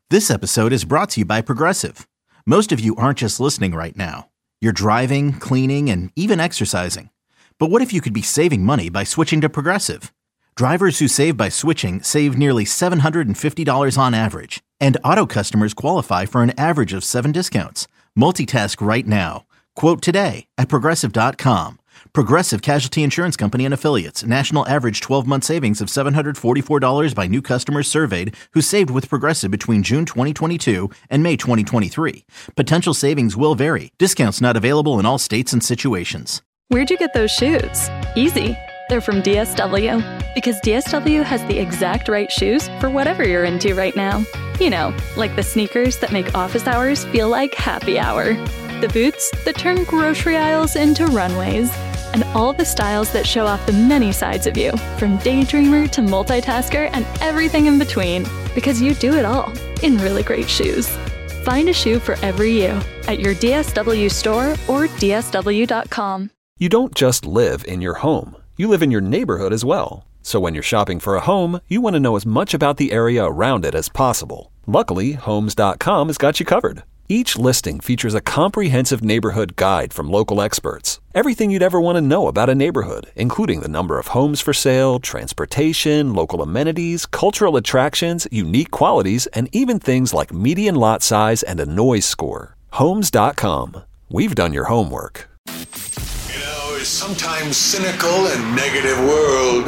This episode is brought to you by Progressive. Most of you aren't just listening right now. You're driving, cleaning, and even exercising. But what if you could be saving money by switching to Progressive? Drivers who save by switching save nearly $750 on average. And auto customers qualify for an average of 7 discounts. Multitask right now. Quote today at Progressive.com. Progressive Casualty Insurance Company and Affiliates. National average 12-month savings of $744 by new customers surveyed who saved with Progressive between June 2022 and May 2023. Potential savings will vary. Discounts not available in all states and situations. Where'd you get those shoes? Easy. They're from DSW. Because DSW has the exact right shoes for whatever you're into right now. You know, like the sneakers that make office hours feel like happy hour. The boots that turn grocery aisles into runways. And all the styles that show off the many sides of you, from daydreamer to multitasker and everything in between. Because you do it all in really great shoes. Find a shoe for every you at your DSW store or DSW.com. You don't just live in your home. You live in your neighborhood as well. So when you're shopping for a home, you want to know as much about the area around it as possible. Luckily, Homes.com has got you covered. Each listing features a comprehensive neighborhood guide from local experts. Everything you'd ever want to know about a neighborhood, including the number of homes for sale, transportation, local amenities, cultural attractions, unique qualities, and even things like median lot size and a noise score. Homes.com. We've done your homework. You know, it's sometimes cynical and negative world.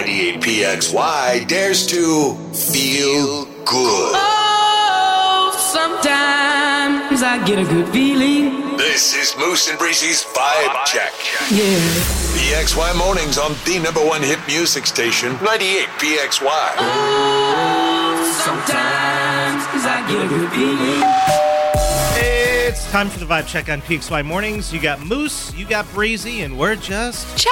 98PXY dares to feel good. Oh, sometimes I get a good feeling. This is Moose and Breezy's Vibe Check. Yeah. PXY mornings on the #1 hit music station, 98PXY. Oh, sometimes I get a good feeling. It's time for the Vibe Check on PXY Mornings. You got Moose, you got Breezy, and we're just checking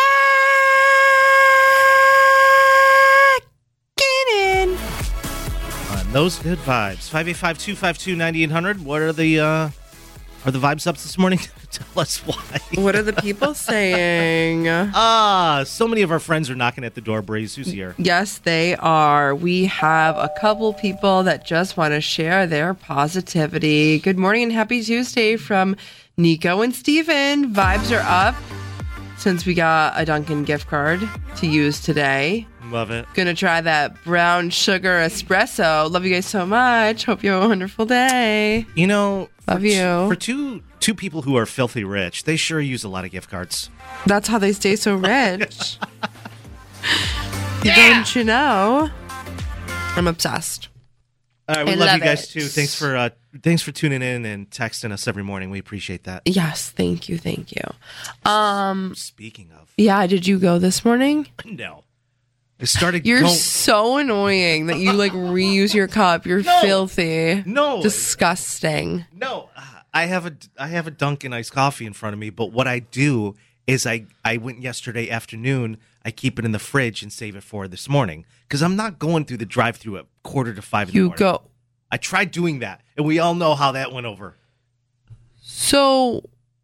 in on those good vibes. 585-252-9800. What are the vibes up this morning? Tell us why. What are the people saying? So many of our friends are knocking at the door. Breeze, who's here? Yes, they are. We have a couple people that just want to share their positivity. Good morning and happy Tuesday from Nico and Steven. Vibes are up since we got a Dunkin' gift card to use today. Love it. Gonna try that brown sugar espresso. Love you guys so much. Hope you have a wonderful day. You know, love you. For two people who are filthy rich, they sure use a lot of gift cards. That's how they stay so rich. Yeah. Don't you know? I'm obsessed. All right, we love you guys too. Thanks for tuning in and texting us every morning. We appreciate that. Yes, thank you. Speaking of, yeah, did you go this morning? No. It started. You're so annoying that you reuse your cup. You're filthy. No, disgusting. No, I have a Dunkin' iced coffee in front of me. But what I do is I went yesterday afternoon. I keep it in the fridge and save it for this morning because I'm not going through the drive-through at 4:45 in the morning. You go. I tried doing that, and we all know how that went over. So,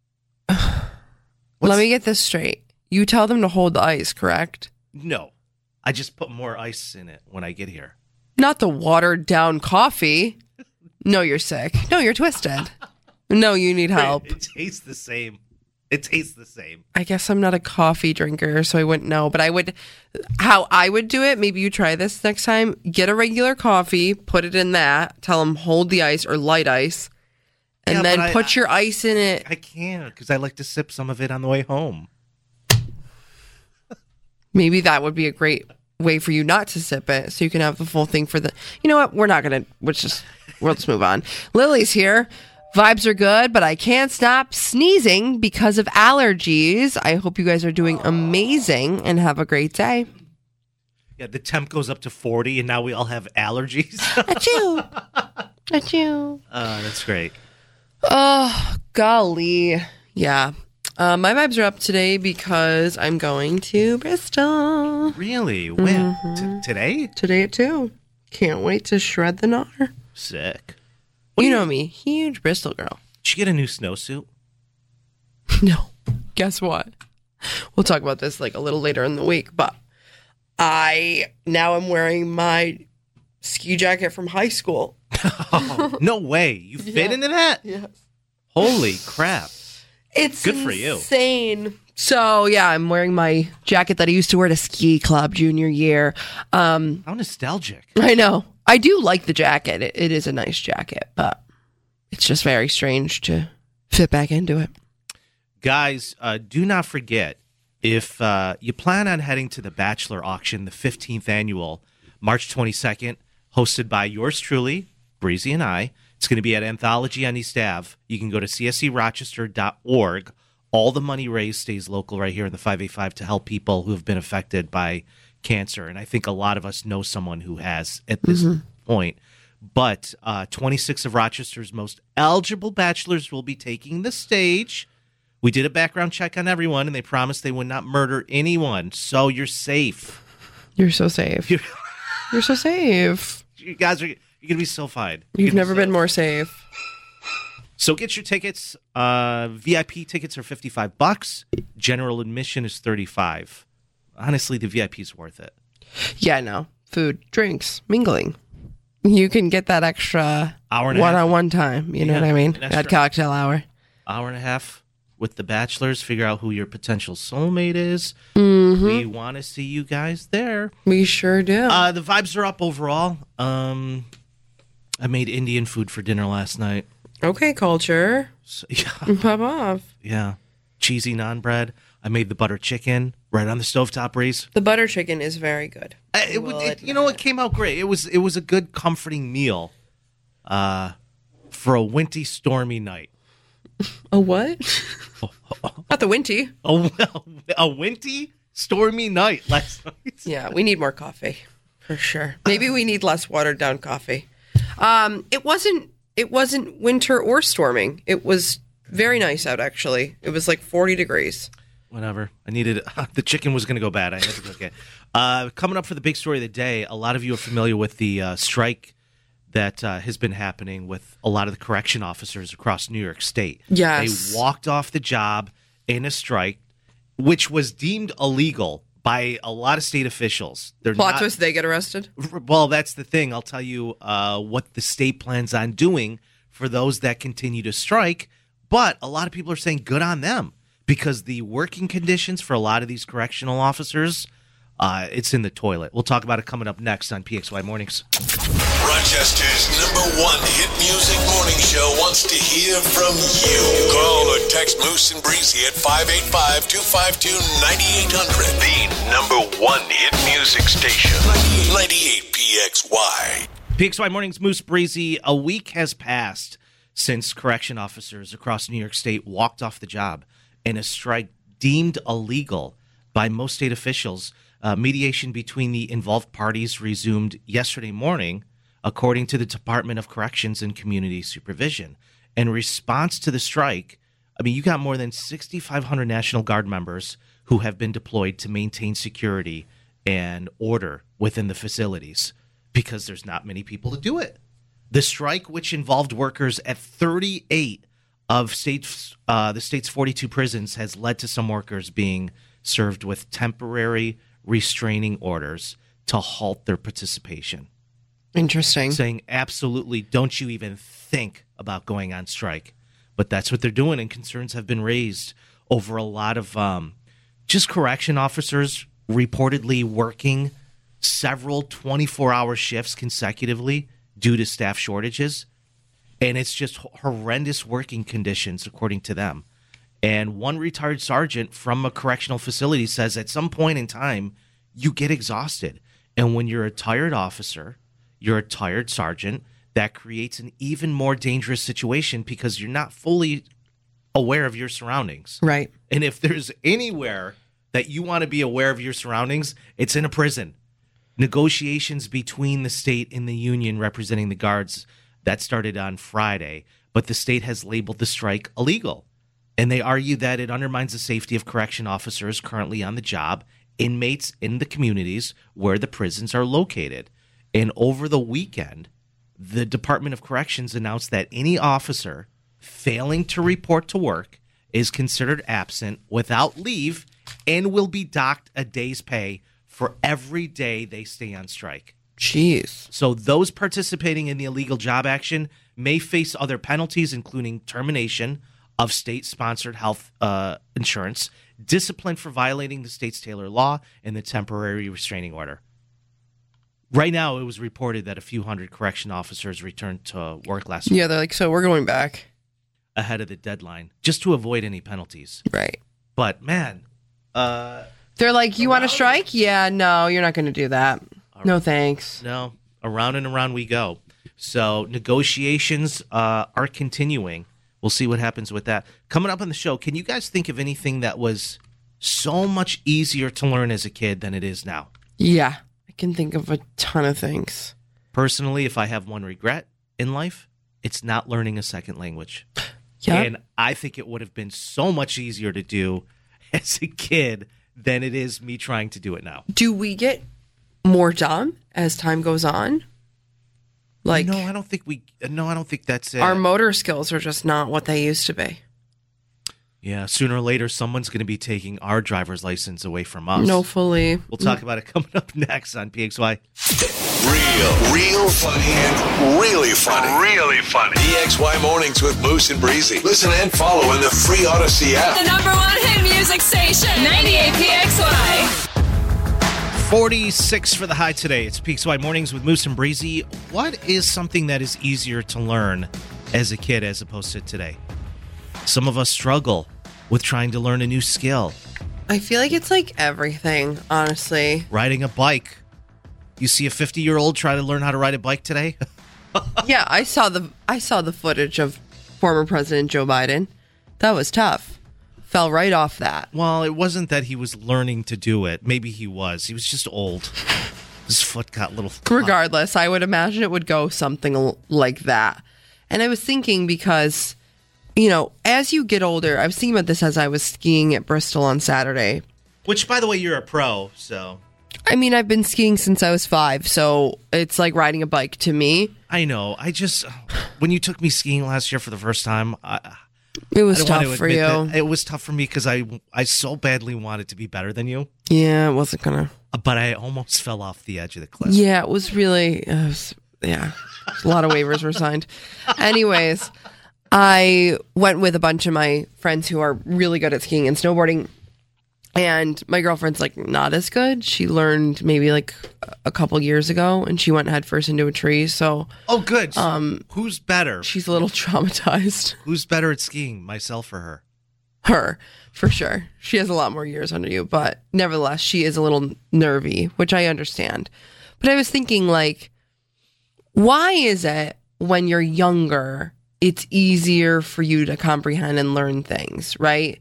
let me get this straight. You tell them to hold the ice, correct? No. I just put more ice in it when I get here. Not the watered down coffee. No, you're sick. No, you're twisted. No, you need help. It tastes the same. I guess I'm not a coffee drinker, so I wouldn't know. But how I would do it, maybe you try this next time. Get a regular coffee, put it in that. Tell them hold the ice or light ice. And then put your ice in it. I can't because I like to sip some of it on the way home. Maybe that would be a great way for you not to sip it so you can have the full thing for the... You know what? We're not going to... We'll just move on. Lily's here. Vibes are good, but I can't stop sneezing because of allergies. I hope you guys are doing amazing and have a great day. Yeah, the temp goes up to 40 and now we all have allergies. Achoo. That's great. Oh, golly. Yeah. My vibes are up today because I'm going to Bristol. Really? When? Today? Today at 2. Can't wait to shred the gnar. Sick. You know me, huge Bristol girl. Did you get a new snowsuit? No. Guess what? We'll talk about this a little later in the week, but I'm wearing my ski jacket from high school. Oh, no way. You fit into that? Yes. Holy crap. It's good for you. Insane. So, yeah, I'm wearing my jacket that I used to wear to ski club junior year. How nostalgic. I know. I do like the jacket. It is a nice jacket, but it's just very strange to fit back into it. Guys, do not forget, if you plan on heading to the Bachelor Auction, the 15th annual, March 22nd, hosted by yours truly, Breezy and I. It's going to be at Anthology on East Ave. You can go to cscrochester.org. All the money raised stays local right here in the 585 to help people who have been affected by cancer. And I think a lot of us know someone who has at this point. But 26 of Rochester's most eligible bachelors will be taking the stage. We did a background check on everyone, and they promised they would not murder anyone. So you're safe. You're so safe. You're so safe. You guys are... You're going to be so fine. You've never been more safe. So get your tickets. VIP tickets are $55. General admission is $35. Honestly, the VIP is worth it. Yeah, no. Food, drinks, mingling. You can get that extra hour and a half. One-on-one time. You know what I mean? That cocktail hour. Hour and a half with the bachelors. Figure out who your potential soulmate is. Mm-hmm. We want to see you guys there. We sure do. The vibes are up overall. I made Indian food for dinner last night. Okay, culture. So, yeah. Pop off. Yeah. Cheesy naan bread. I made the butter chicken right on the stovetop, Reese. The butter chicken is very good. It came out great. It was a good, comforting meal for a windy, stormy night. A what? Not the windy. A windy, stormy night last night. Yeah, we need more coffee for sure. Maybe we need less watered down coffee. It wasn't winter or storming. It was very nice out, actually. It was like 40 degrees. Whatever. I needed the chicken was going to go bad. I had to cook it. Coming up for the big story of the day, a lot of you are familiar with the strike that has been happening with a lot of the correction officers across New York State. Yes. They walked off the job in a strike, which was deemed illegal by a lot of state officials. Plot twist, they get arrested? Well, that's the thing. I'll tell you what the state plans on doing for those that continue to strike. But a lot of people are saying good on them because the working conditions for a lot of these correctional officers, it's in the toilet. We'll talk about it coming up next on PXY Mornings. Rochester's #1 hit music morning show wants to hear from you. Call or text Moose and Breezy at 585-252-9800. The #1 hit music station. 98 PXY. PXY Mornings, Moose Breezy. A week has passed since correction officers across New York State walked off the job in a strike deemed illegal by most state officials. Mediation between the involved parties resumed yesterday morning, according to the Department of Corrections and Community Supervision. In response to the strike, you got more than 6,500 National Guard members who have been deployed to maintain security and order within the facilities because there's not many people to do it. The strike, which involved workers at 38 of the state's 42 prisons, has led to some workers being served with temporary restraining orders to halt their participation. Interesting. Saying, absolutely, don't you even think about going on strike. But that's what they're doing, and concerns have been raised over a lot of just correction officers reportedly working several 24-hour shifts consecutively due to staff shortages. And it's just horrendous working conditions, according to them. And one retired sergeant from a correctional facility says at some point in time, you get exhausted. And when you're a tired officer, you're a tired sergeant, that creates an even more dangerous situation because you're not fully aware of your surroundings. Right. And if there's anywhere that you want to be aware of your surroundings, it's in a prison. Negotiations between the state and the union representing the guards, that started on Friday, but the state has labeled the strike illegal. And they argue that it undermines the safety of correction officers currently on the job, inmates in the communities where the prisons are located. And over the weekend, the Department of Corrections announced that any officer failing to report to work is considered absent without leave and will be docked a day's pay for every day they stay on strike. Jeez. So those participating in the illegal job action may face other penalties, including termination of state-sponsored health insurance, discipline for violating the state's Taylor law, and the temporary restraining order. Right now, it was reported that a few hundred correction officers returned to work last week Yeah, they're like, so we're going back. ahead of the deadline, just to avoid any penalties. Right. But, man, They're like, you want to strike? Yeah, no, you're not going to do that. No, thanks. no, around and around we go. So negotiations are continuing. We'll see what happens with that. Coming up on the show, can you guys think of anything that was so much easier to learn as a kid than it is now? Yeah, I can think of a ton of things. Personally, if I have one regret in life, it's not learning a second language. Yeah. And I think it would have been so much easier to do as a kid than it is me trying to do it now. Do we get more dumb as time goes on? Like, No, I don't think that's it. our motor skills are just not what they used to be. Yeah, sooner or later, someone's going to be taking our driver's license away from us. No, fully. We'll talk about it coming up next on PXY. Real funny and really funny. Really funny. PXY Mornings with Moose and Breezy. Listen and follow in the free Odyssey app. The number one hit music station, 98 PXY. 46 for the high today. It's PXY Mornings with Moose and Breezy. What is something that is easier to learn as a kid as opposed to today? Some of us struggle with trying to learn a new skill. I feel like it's like everything, honestly. Riding a bike. You see a 50-year-old try to learn how to ride a bike today? Yeah, I saw the footage of former President Joe Biden. That was tough. Fell right off that. Well, it wasn't that he was learning to do it. Maybe he was. He was just old. His foot got a little... Regardless, I would imagine it would go something like that. And I was thinking because, you know, as you get older, I was thinking about this as I was skiing at Bristol on Saturday. Which, by the way, you're a pro, so... I mean, I've been skiing since I was 5, so it's like riding a bike to me. I know. I just... When you took me skiing last year for the first time... It was I don't want tough to for admit you. that. It was tough for me because I so badly wanted to be better than you, Yeah, it wasn't gonna. but I almost fell off the edge of the cliff. Yeah, it was really. Yeah, a lot of waivers were signed. Anyways, I went with a bunch of my friends who are really good at skiing and snowboarding, and my girlfriend's like not as good. She learned maybe like a couple years ago, and she went headfirst into a tree. So Oh, good. So who's better? she's a little traumatized. Who's better at skiing, myself or her? Her, for sure. She has a lot more years under you, but nevertheless, she is a little nervy, which I understand. But I was thinking, like, why is it when you're younger, it's easier for you to comprehend and learn things, right?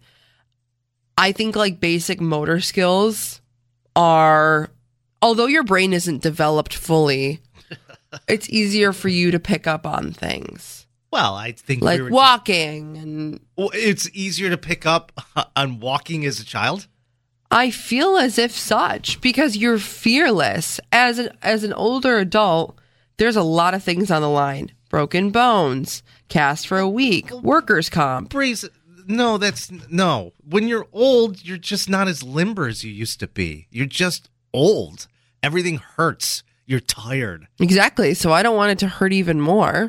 I think, like, basic motor skills are, although your brain isn't developed fully, it's easier for you to pick up on things. Well, I think Like we were walking and Well, it's easier to pick up on walking as a child. I feel as if such because you're fearless. As an older adult, there's a lot of things on the line. Broken bones, cast for a week, workers' comp. Breeze, no, no. When you're old, you're just not as limber as you used to be. You're just old. Everything hurts. You're tired. Exactly. So I don't want it to hurt even more.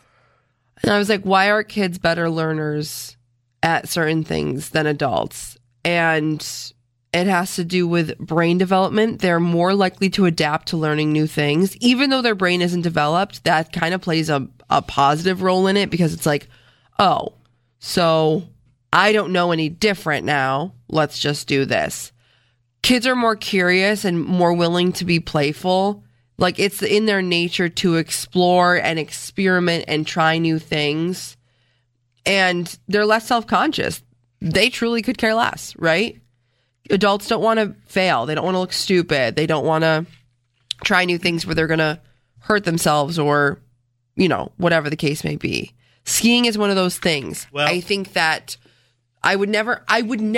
And I was like, why are kids better learners at certain things than adults? And it has to do with brain development. They're more likely to adapt to learning new things. Even though their brain isn't developed, that kind of plays a positive role in it because it's like, oh, so I don't know any different now. Let's just do this. Kids are more curious and more willing to be playful. Like, it's in their nature to explore and experiment and try new things. And they're less self-conscious. They truly could care less, right? Adults don't want to fail. They don't want to look stupid. They don't want to try new things where they're going to hurt themselves or, you know, whatever the case may be. Skiing is one of those things. Well- I think that I would never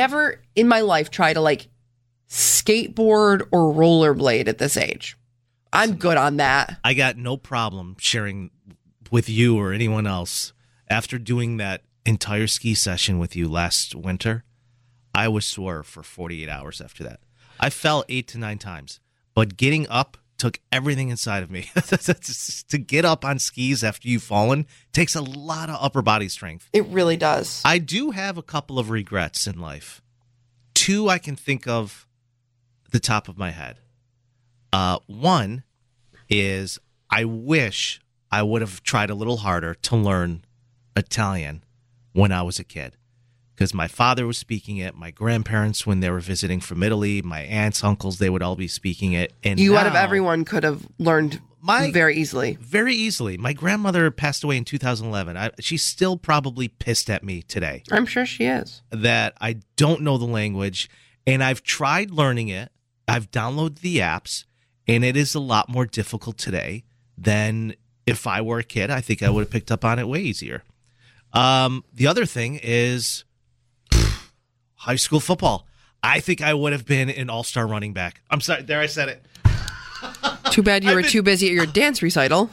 in my life try to like skateboard or rollerblade at this age. I'm good on that. I got no problem sharing with you or anyone else. After doing that entire ski session with you last winter, I was sore for 48 hours after that. I fell 8 to 9 times, but getting up took everything inside of me. To get up on skis after you've fallen takes a lot of upper body strength. It really does. I do have a couple of regrets in life. 2 I can think of at the top of my head. One is I wish I would have tried a little harder to learn Italian when I was a kid. Because my father was speaking it, my grandparents, when they were visiting from Italy, my aunts, uncles, they would all be speaking it. And you now, out of everyone could have learned very easily. Very easily. My grandmother passed away in 2011. She's still probably pissed at me today. I'm sure she is. That I don't know the language, and I've tried learning it. I've downloaded the apps, and it is a lot more difficult today than if I were a kid. I think I would have picked up on it way easier. The other thing is high school football. I think I would have been an all-star running back. I'm sorry. There, I said it. Too bad you were too busy at your dance recital.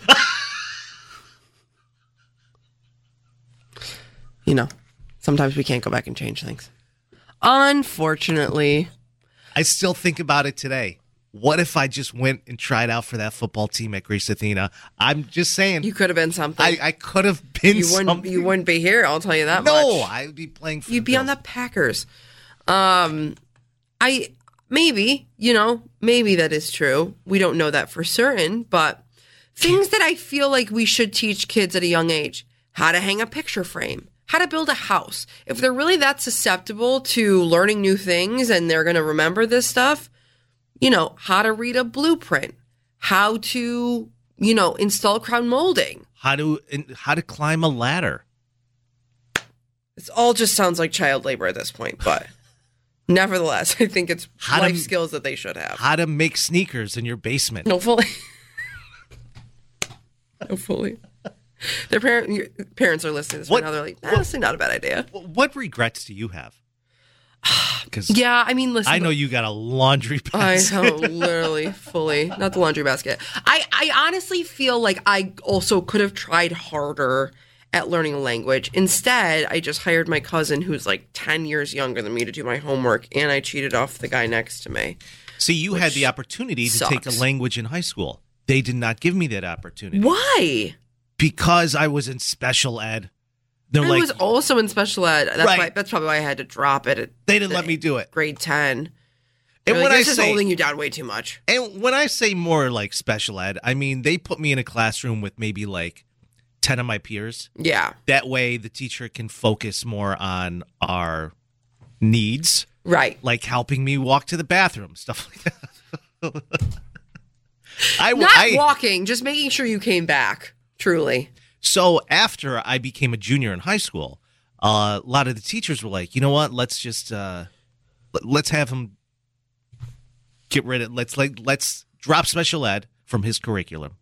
You know, sometimes we can't go back and change things. Unfortunately. I still think about it today. What if I just went and tried out for that football team at Greece Athena? I'm just saying. You could have been something. I could have been something. You wouldn't be here, I'll tell you that much. No, I would be playing for You'd be on the Packers. Maybe that is true. We don't know that for certain, but things that I feel like we should teach kids at a young age. How to hang a picture frame. How to build a house. If they're really that susceptible to learning new things and they're going to remember this stuff, how to read a blueprint, how to, install crown molding, how to climb a ladder. It all just sounds like child labor at this point, but nevertheless, I think it's life skills that they should have. How to make sneakers in your basement. No, fully. Their parents are listening to this right now. They're like, honestly, not a bad idea. What regrets do you have? Listen. I know you got a laundry basket. I know, literally, fully. Not the laundry basket. I honestly feel like I also could have tried harder at learning a language. Instead, I just hired my cousin who's like 10 years younger than me to do my homework, and I cheated off the guy next to me. See, you had the opportunity to take a language in high school. They did not give me that opportunity. Why? Because I was in special ed. I was also in special ed. That's probably why I had to drop it. They didn't let me do it. Grade 10. And when this is holding you down way too much. And when I say more like special ed, I mean they put me in a classroom with maybe like 10 of my peers. Yeah. That way the teacher can focus more on our needs. Right. Like helping me walk to the bathroom, stuff like that. Not walking, just making sure you came back. Truly. So after I became a junior in high school, a lot of the teachers were like, you know what? Let's just let's have him get rid of. Let's drop special ed from his curriculum,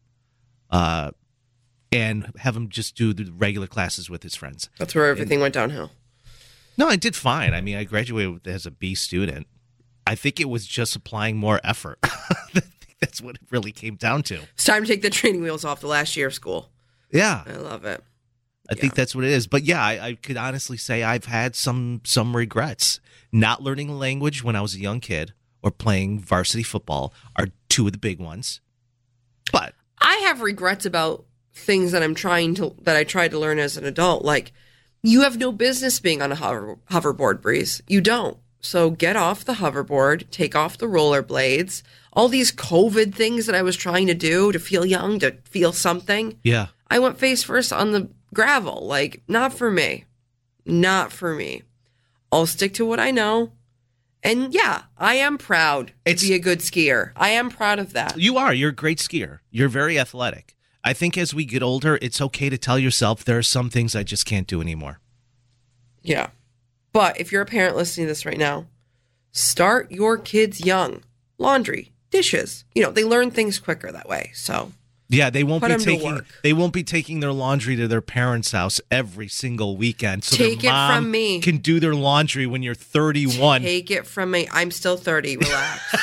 and have him just do the regular classes with his friends. That's where everything went downhill. No, I did fine. I mean, I graduated as a B student. I think it was just applying more effort. That's what it really came down to. It's time to take the training wheels off the last year of school. Yeah. I love it. I think that's what it is. But yeah, I could honestly say I've had some regrets. Not learning a language when I was a young kid or playing varsity football are 2 of the big ones. But I have regrets about things that I tried to learn as an adult. Like, you have no business being on a hoverboard, Breeze. You don't. So get off the hoverboard, take off the rollerblades, all these COVID things that I was trying to do to feel young, to feel something. Yeah. I went face first on the gravel. Like, not for me. Not for me. I'll stick to what I know. And yeah, I am proud to be a good skier. I am proud of that. You are. You're a great skier. You're very athletic. I think as we get older, it's okay to tell yourself there are some things I just can't do anymore. Yeah. But if you're a parent listening to this right now, start your kids young. Laundry, dishes. They learn things quicker that way. So yeah, they won't be taking their laundry to their parents' house every single weekend. So take their mom it from me. Can do their laundry when you're 31. Take it from me. I'm still 30. Relax.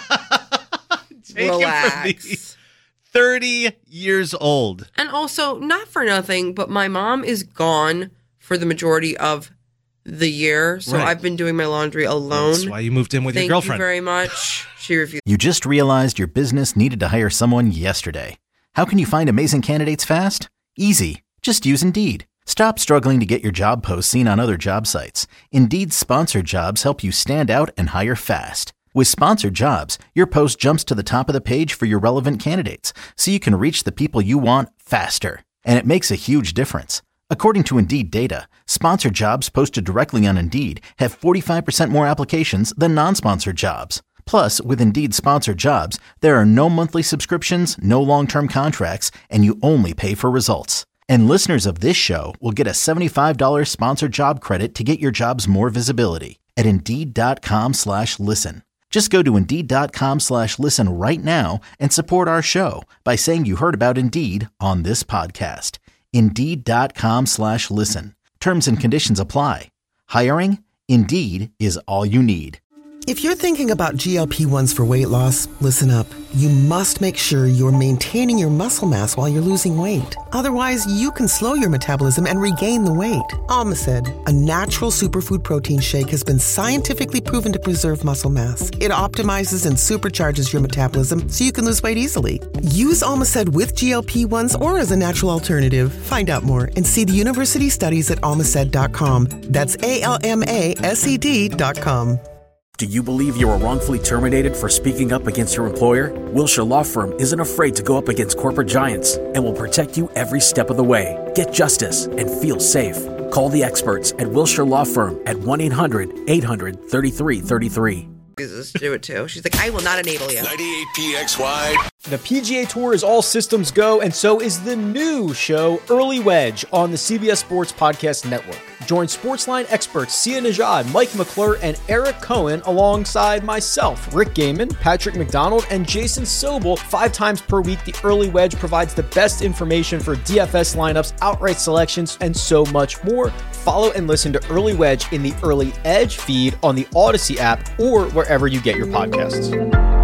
Relax. 30 years old. And also, not for nothing, but my mom is gone for the majority of the year, so Right. I've been doing my laundry alone. That's why you moved in with Thank your girlfriend. you very much. She refused. You just realized your business needed to hire someone yesterday. How can you find amazing candidates fast? Easy. Just use Indeed. Stop struggling to get your job posts seen on other job sites. Indeed's sponsored jobs help you stand out and hire fast. With sponsored jobs, your post jumps to the top of the page for your relevant candidates, so you can reach the people you want faster. And it makes a huge difference. According to Indeed data, sponsored jobs posted directly on Indeed have 45% more applications than non-sponsored jobs. Plus, with Indeed sponsored jobs, there are no monthly subscriptions, no long-term contracts, and you only pay for results. And listeners of this show will get a $75 sponsored job credit to get your jobs more visibility at Indeed.com/listen. Just go to Indeed.com/listen right now and support our show by saying you heard about Indeed on this podcast. Indeed.com/listen. Terms and conditions apply. Hiring? Indeed is all you need. If you're thinking about GLP-1s for weight loss, listen up. You must make sure you're maintaining your muscle mass while you're losing weight. Otherwise, you can slow your metabolism and regain the weight. Almacid, a natural superfood protein shake, has been scientifically proven to preserve muscle mass. It optimizes and supercharges your metabolism so you can lose weight easily. Use Almacid with GLP-1s or as a natural alternative. Find out more and see the university studies at almacid.com. That's ALMASED.com. Do you believe you were wrongfully terminated for speaking up against your employer? Wilshire Law Firm isn't afraid to go up against corporate giants and will protect you every step of the way. Get justice and feel safe. Call the experts at Wilshire Law Firm at 1-800-800-3333. Jesus, do it too. She's like, I will not enable you. 98 PXY. The PGA Tour is all systems go, and so is the new show, Early Wedge, on the CBS Sports Podcast Network. Join Sportsline experts Sia Najad, Mike McClure, and Eric Cohen alongside myself, Rick Gaiman, Patrick McDonald, and Jason Sobel 5 times per week. The Early Wedge provides the best information for DFS lineups, outright selections, and so much more. Follow and listen to Early Wedge in the Early Edge feed on the Odyssey app or wherever you get your podcasts.